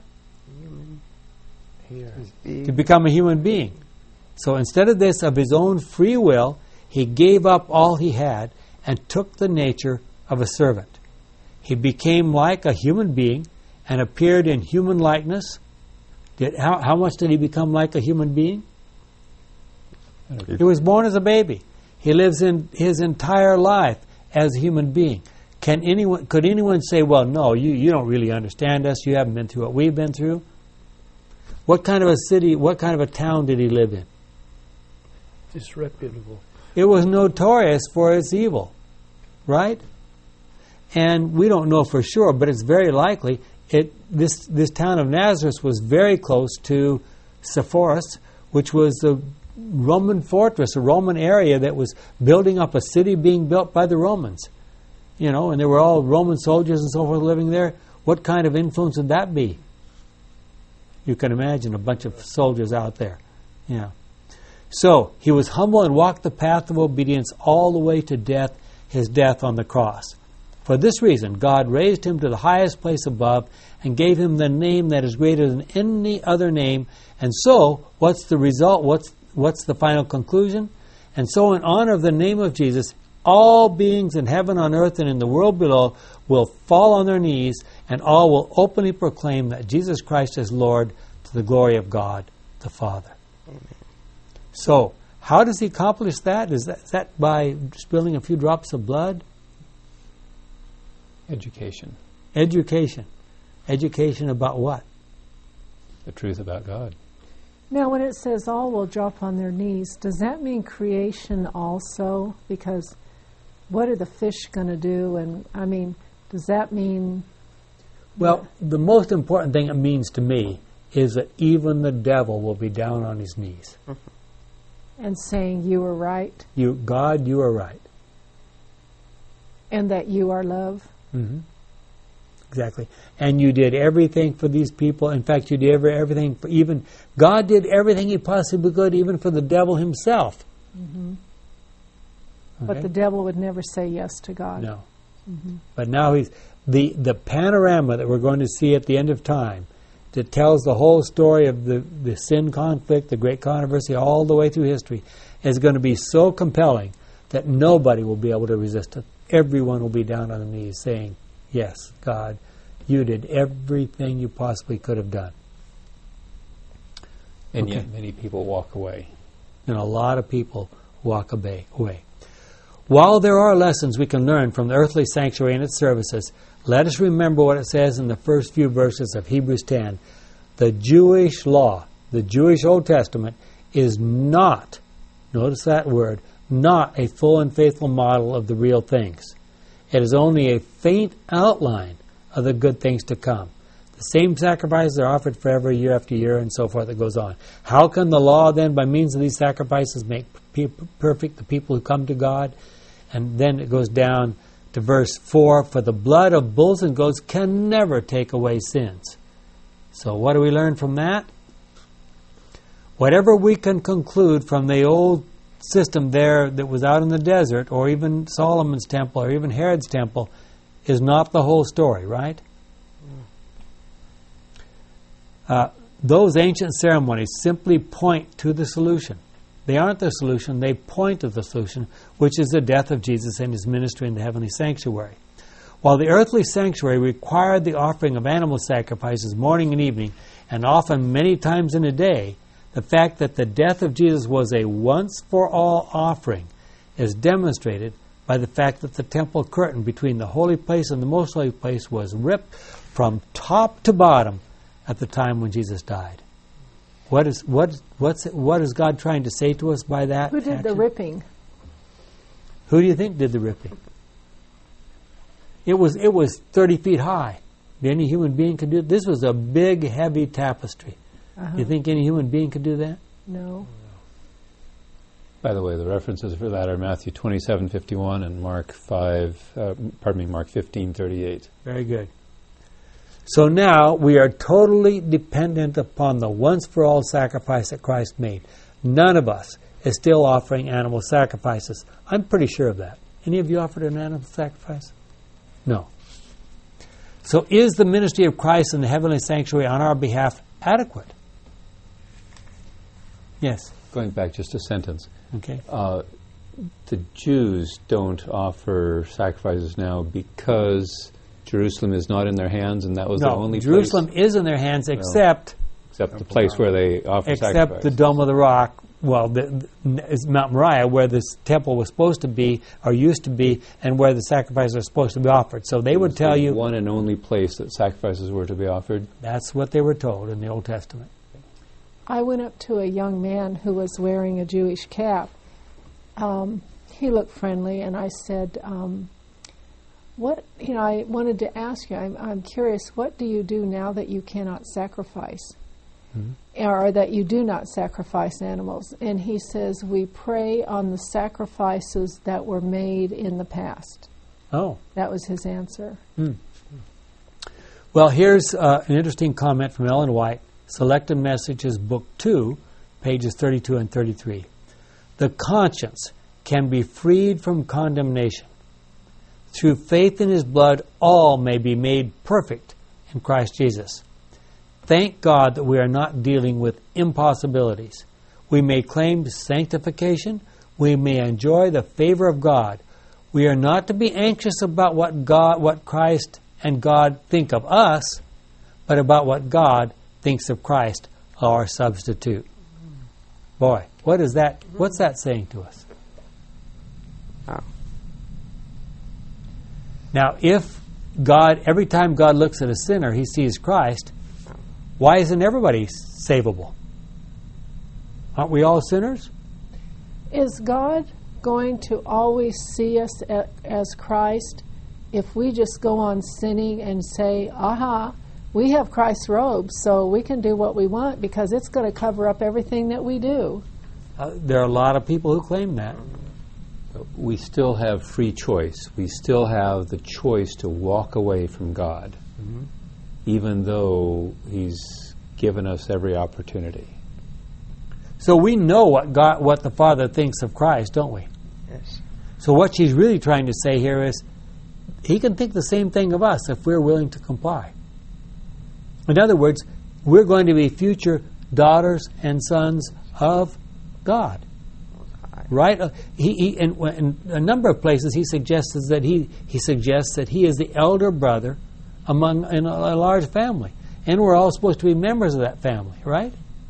Here. To become a human being. So instead of this, of his own free will, he gave up all he had and took the nature of a servant. He became like a human being and appeared in human likeness. Did, how, how much did he become like a human being? He was born as a baby. He lives in his entire life as a human being. Can anyone? Could anyone say, well, no, you, you don't really understand us. You haven't been through what we've been through? What kind of a city, what kind of a town did he live in? Disreputable. It was notorious for its evil, right? And we don't know for sure, but it's very likely it. This this town of Nazareth was very close to Sepphoris, which was a Roman fortress, a Roman area that was building up a city being built by the Romans. You know, and there were all Roman soldiers and so forth living there. What kind of influence would that be? You can imagine a bunch of soldiers out there. Yeah. So, he was humble and walked the path of obedience all the way to death, his death on the cross. For this reason, God raised him to the highest place above and gave him the name that is greater than any other name. And so, what's the result? What's what's the final conclusion? And so, in honor of the name of Jesus, all beings in heaven, on earth, and in the world below will fall on their knees, and all will openly proclaim that Jesus Christ is Lord, to the glory of God the Father. Amen. So, how does he accomplish that? Is that, is that by spilling a few drops of blood? Education. Education. Education about what? The truth about God. Now, when it says all will drop on their knees, does that mean creation also? Because what are the fish going to do? And, I mean, does that mean... Well, the most important thing it means to me is that even the devil will be down on his knees. And saying, you are right. You, God, you are right. And that you are love. Mm-hmm. Exactly. And you did everything for these people. In fact, you did every, everything for even... God did everything he possibly could, even for the devil himself. Mm-hmm. Okay? But the devil would never say yes to God. No. Mm-hmm. But now he's... The, the panorama that we're going to see at the end of time that tells the whole story of the, the sin conflict, the great controversy, all the way through history, is going to be so compelling that nobody will be able to resist it. Everyone will be down on their knees saying, yes, God, you did everything you possibly could have done. And Okay. yet many people walk away. And a lot of people walk away. While there are lessons we can learn from the earthly sanctuary and its services, let us remember what it says in the first few verses of Hebrews ten. The Jewish law, the Jewish Old Testament, is not, notice that word, not a full and faithful model of the real things. It is only a faint outline of the good things to come. The same sacrifices are offered forever, year after year, and so forth. It goes on. How can the law then, by means of these sacrifices, make pe- perfect the people who come to God? And then it goes down to verse four. For the blood of bulls and goats can never take away sins. So what do we learn from that? Whatever we can conclude from the old system there that was out in the desert, or even Solomon's temple, or even Herod's temple, is not the whole story, right? Uh, those ancient ceremonies simply point to the solution. They aren't the solution, they point to the solution, which is the death of Jesus and his ministry in the heavenly sanctuary. While the earthly sanctuary required the offering of animal sacrifices morning and evening, and often many times in a day, the fact that the death of Jesus was a once-for-all offering is demonstrated by the fact that the temple curtain between the holy place and the most holy place was ripped from top to bottom at the time when Jesus died. What is what what's what is God trying to say to us by that? Who did action? the ripping? Who do you think did the ripping? It was it was thirty feet high. Any human being could do it. This was a big, heavy tapestry. Uh-huh. You think any human being could do that? No. By the way, the references for that are Matthew twenty-seven fifty-one and Mark five. Uh, pardon me, Mark fifteen thirty-eight. Very good. So now we are totally dependent upon the once-for-all sacrifice that Christ made. None of us is still offering animal sacrifices. I'm pretty sure of that. Any of you offered an animal sacrifice? No. So is the ministry of Christ in the heavenly sanctuary on our behalf adequate? Yes. Going back just a sentence. Okay. Uh, the Jews don't offer sacrifices now because Jerusalem is not in their hands, and that was no, the only Jerusalem place. is in their hands, except Except the place where they offer except sacrifices. the Dome of the Rock. Well, the, the, it's Mount Moriah, where this temple was supposed to be, or used to be, and where the sacrifices are supposed to be offered. So they It would was tell the you one and only place that sacrifices were to be offered. that's what they were told in the Old Testament. I went up to a young man who was wearing a Jewish cap. Um, he looked friendly, and I said, um, "What? You know, I wanted to ask you. I'm, I'm curious. What do you do now that you cannot sacrifice, mm-hmm. or that you do not sacrifice animals?" And he says, "We pray on the sacrifices that were made in the past." Oh. That was his answer. Hmm. Well, here's uh, an interesting comment from Ellen White, Selected Messages, Book two, pages thirty-two and thirty-three. The conscience can be freed from condemnation. Through faith in his blood, all may be made perfect in Christ Jesus. Thank God that we are not dealing with impossibilities. We may claim sanctification. We may enjoy the favor of God. We are not to be anxious about what God, what Christ and God think of us, but about what God thinks of Christ, our substitute. Boy, what is that? What's that saying to us? Oh. Now, if God, every time God looks at a sinner, he sees Christ, why isn't everybody savable? Aren't we all sinners? Is God going to always see us a, as Christ if we just go on sinning and say, aha, we have Christ's robes, so we can do what we want because it's going to cover up everything that we do? Uh, there are a lot of people who claim that. We still have free choice. We still have the choice to walk away from God, mm-hmm. even though he's given us every opportunity. So we know what God, what the Father thinks of Christ, don't we? Yes. So what she's really trying to say here is he can think the same thing of us if we're willing to comply. In other words, we're going to be future daughters and sons of God. Right? Uh, he, he in, in a number of places he suggests that he he suggests that he is the elder brother among in a, a large family, and we're all supposed to be members of that family, right?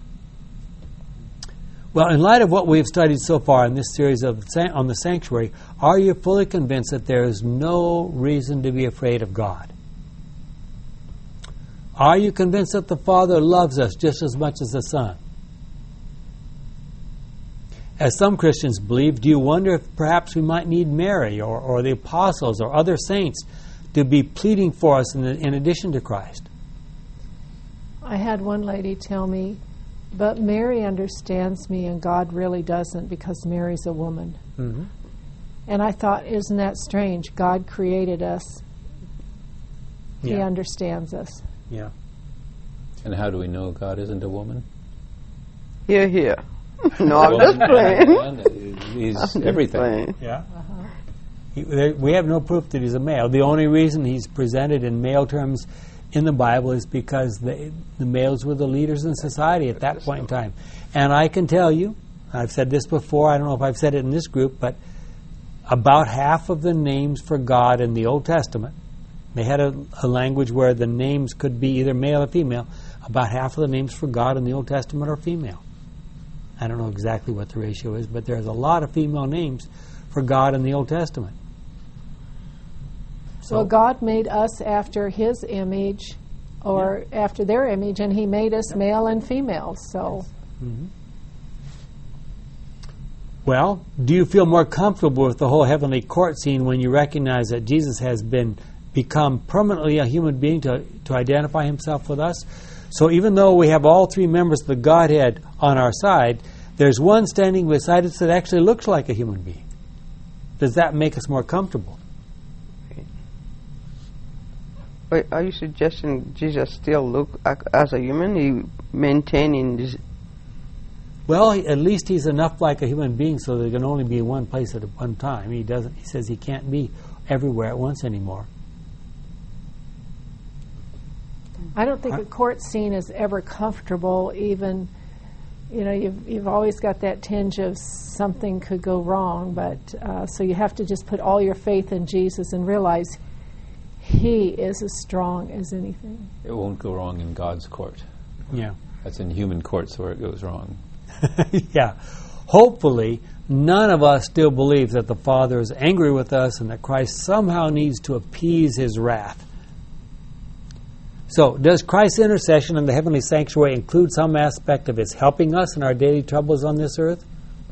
Well, in light of what we've studied so far in this series of on the sanctuary, are you fully convinced that there is no reason to be afraid of God? Are you convinced that the Father loves us just as much as the Son? As some Christians believe, do you wonder if perhaps we might need Mary or, or the apostles or other saints to be pleading for us in, the, in addition to Christ? I had one lady tell me, but Mary understands me and God really doesn't because Mary's a woman. Mm-hmm. And I thought, isn't that strange? God created us. He Yeah. understands us. Yeah. And how do we know God isn't a woman? Here, here. No, I'm just playing. He's I'm just everything. playing. Yeah. He, there, we have no proof that he's a male. The only reason he's presented in male terms in the Bible is because the, the males were the leaders in society at that point in time. And I can tell you, I've said this before, I don't know if I've said it in this group, but about half of the names for God in the Old Testament, they had a, a language where the names could be either male or female. About half of the names for God in the Old Testament are female. I don't know exactly what the ratio is, but there's a lot of female names for God in the Old Testament. So well, God made us after His image, or yeah. after their image, and He made us male and female. So, mm-hmm. Well, do you feel more comfortable with the whole heavenly court scene when you recognize that Jesus has been become permanently a human being to to identify Himself with us? So even though we have all three members of the Godhead on our side, there's one standing beside us that actually looks like a human being. Does that make us more comfortable? But are you suggesting Jesus still look as a human? He maintaining this? Well, at least he's enough like a human being so there can only be one place at one time. He doesn't. He says he can't be everywhere at once anymore. I don't think a court scene is ever comfortable. Even, you know, you've you've always got that tinge of something could go wrong. But uh, so you have to just put all your faith in Jesus and realize He is as strong as anything. It won't go wrong in God's court. Yeah. That's in human courts where it goes wrong. Yeah. Hopefully, none of us still believes that the Father is angry with us and that Christ somehow needs to appease His wrath. So, does Christ's intercession in the heavenly sanctuary include some aspect of His helping us in our daily troubles on this earth?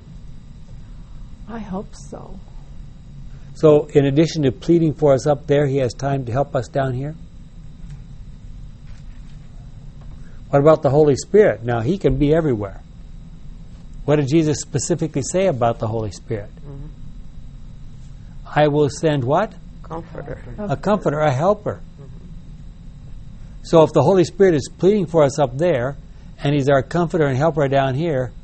I hope so. So, in addition to pleading for us up there, He has time to help us down here? What about the Holy Spirit? Now, He can be everywhere. What did Jesus specifically say about the Holy Spirit? Mm-hmm. I will send what? Comforter. A comforter, a helper. Mm-hmm. So if the Holy Spirit is pleading for us up there, and He's our comforter and helper down here,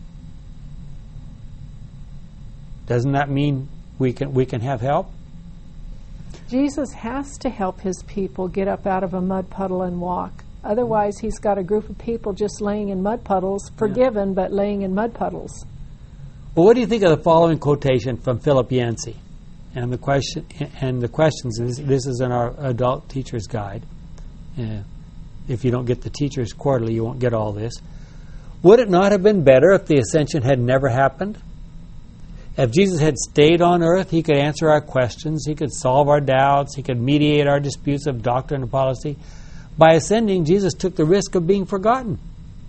doesn't that mean we can we can have help? Jesus has to help His people get up out of a mud puddle and walk. Otherwise, He's got a group of people just laying in mud puddles, forgiven, yeah. but laying in mud puddles. Well, what do you think of the following quotation from Philip Yancey? And the question, and the questions. This, this is in our adult teacher's guide. Uh, if you don't get the teacher's quarterly, you won't get all this. Would it not have been better if the ascension had never happened? If Jesus had stayed on earth, He could answer our questions, He could solve our doubts, He could mediate our disputes of doctrine and policy. By ascending, Jesus took the risk of being forgotten.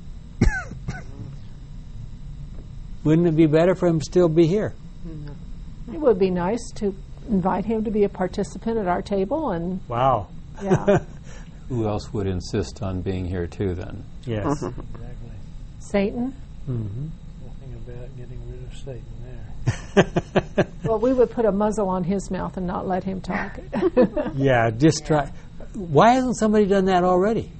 Wouldn't it be better for Him to still be here? It would be nice to invite Him to be a participant at our table. And wow. Yeah. Who else would insist on being here too then? Yes. Exactly. Satan? Mm-hmm. Nothing about getting rid of Satan there. Well, we would put a muzzle on his mouth and not let him talk. Yeah, just try. Why hasn't somebody done that already?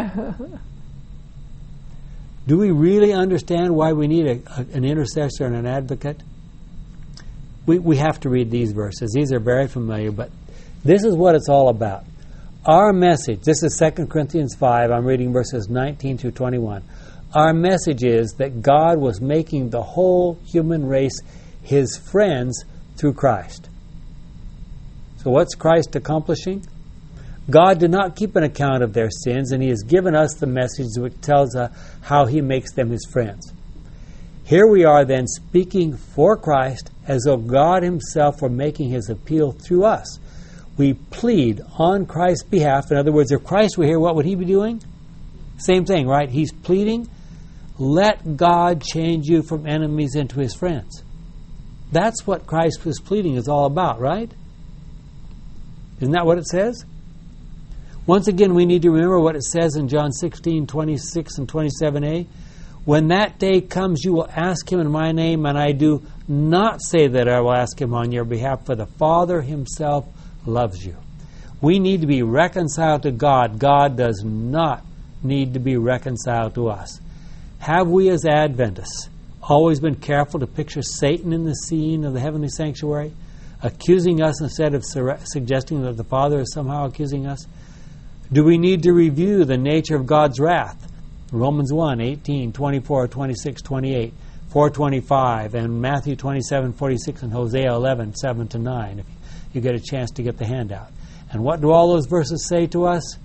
Do we really understand why we need a, a, an intercessor and an advocate? We, we have to read these verses. These are very familiar, but this is what it's all about. Our message, this is Second Corinthians five, I'm reading verses nineteen through twenty-one. Our message is that God was making the whole human race His friends through Christ. So what's Christ accomplishing? God did not keep an account of their sins, and He has given us the message which tells us how He makes them His friends. Here we are then speaking for Christ as though God Himself were making His appeal through us. We plead on Christ's behalf. In other words, if Christ were here, what would He be doing? Same thing, right? He's pleading, let God change you from enemies into His friends. That's what Christ was pleading is all about, right? Isn't that what it says? Once again, we need to remember what it says in John sixteen, twenty-six and twenty-seven a. When that day comes, you will ask Him in my name, and I do not say that I will ask Him on your behalf, for the Father Himself loves you. We need to be reconciled to God. God does not need to be reconciled to us. Have we as Adventists always been careful to picture Satan in the scene of the heavenly sanctuary, accusing us instead of su- suggesting that the Father is somehow accusing us? Do we need to review the nature of God's wrath? Romans one, eighteen, twenty-four, twenty-six, twenty-eight, four twenty-five, and Matthew twenty-seven, forty-six, and Hosea eleven, seven to nine, if you get a chance to get the handout. And what do all those verses say to us?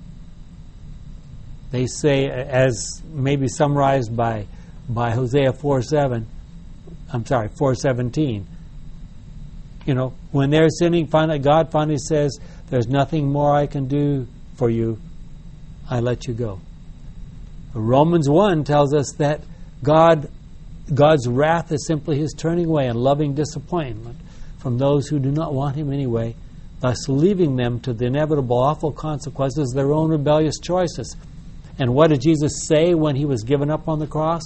They say, as maybe summarized by by Hosea four seven, I'm sorry, four seventeen. You know, when they're sinning, finally, God finally says, "There's nothing more I can do for you. I let you go." Romans one tells us that God, God's wrath is simply His turning away and loving disappointment from those who do not want Him anyway, thus leaving them to the inevitable awful consequences of their own rebellious choices. And what did Jesus say when He was given up on the cross?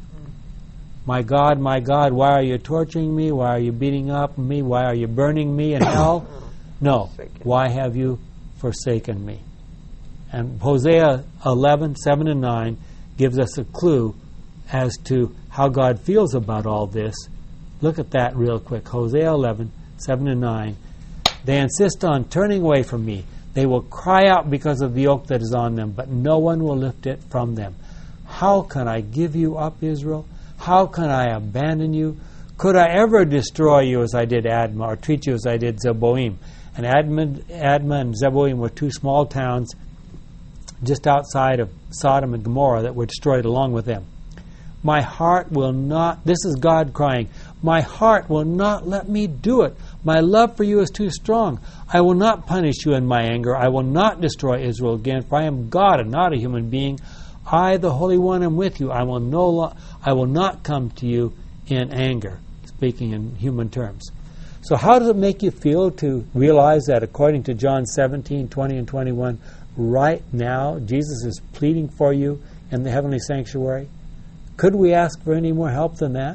"My God, my God, why are you torturing me? Why are you beating up me? Why are you burning me in hell? No, why have you forsaken me?" And Hosea eleven, seven and nine gives us a clue as to how God feels about all this. Look at that real quick. Hosea eleven, seven and nine. "They insist on turning away from me. They will cry out because of the yoke that is on them, but no one will lift it from them. How can I give you up, Israel? How can I abandon you? Could I ever destroy you as I did Admah, or treat you as I did Zeboim?" And Admah, Admah and Zeboim were two small towns just outside of Sodom and Gomorrah that were destroyed along with them. "My heart will not," this is God crying, "my heart will not let me do it. My love for you is too strong. I will not punish you in my anger. I will not destroy Israel again, for I am God and not a human being. I, the Holy One, am with you. I will no lo- I will not come to you in anger," speaking in human terms. So how does it make you feel to realize that according to John seventeen, twenty and twenty-one, right now Jesus is pleading for you in the heavenly sanctuary? Could we ask for any more help than that?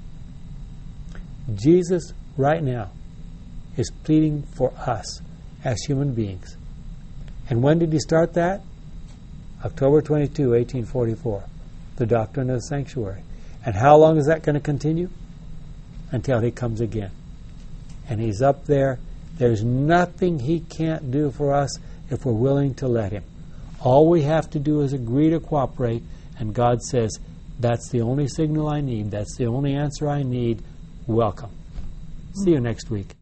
Jesus right now is pleading for us as human beings. And when did He start that? October twenty-second, eighteen forty-four, the doctrine of the sanctuary. And how long is that going to continue? Until He comes again. And He's up there. There's nothing He can't do for us if we're willing to let Him. All we have to do is agree to cooperate, and God says, "That's the only signal I need. That's the only answer I need. Welcome." See you next week.